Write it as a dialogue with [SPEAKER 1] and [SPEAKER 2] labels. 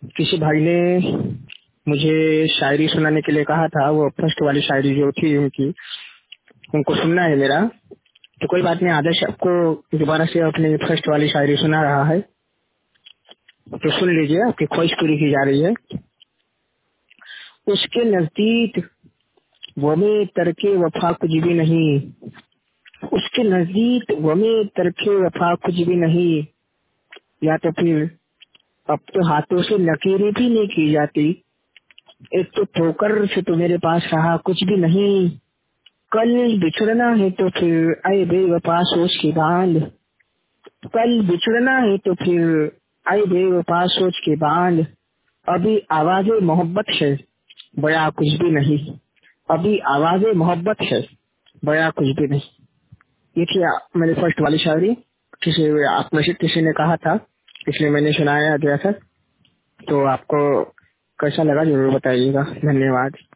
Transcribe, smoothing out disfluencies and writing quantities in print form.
[SPEAKER 1] किसी भाई ने मुझे शायरी सुनाने के लिए कहा था। वो फर्स्ट वाली शायरी जो थी उनकी, उनको सुनना है मेरा। तो कोई बात नहीं, आदर्श आपको दोबारा से अपनी फर्स्ट वाली शायरी सुना रहा है, तो सुन लीजिए, आपकी ख्वाहिश पूरी की जा रही है। उसके नजदीक वो में तरके वफा कुछ भी नहीं, उसके नजदीक वो में तरके वफा कुछ भी नहीं। या तो फिर अब तो हाथों से लकीरें भी नहीं की जाती, एक तो ठोकर से तो मेरे पास रहा कुछ भी नहीं। कल बिछड़ना है तो फिर आए बेवफा सोच के बांध, कल बिछड़ना है तो फिर आए बेवफा सोच के बांध। अभी आवाज़े मोहब्बत है, बया कुछ भी नहीं। अभी आवाज़े मोहब्बत है, बया कुछ भी नहीं। ये थी मेरी फर्स्ट वाली शायरी। किसी आप में से किसी ने कहा था, इसलिए मैंने सुनाया दिया था। तो आपको कैसा लगा जरूर बताइएगा। धन्यवाद।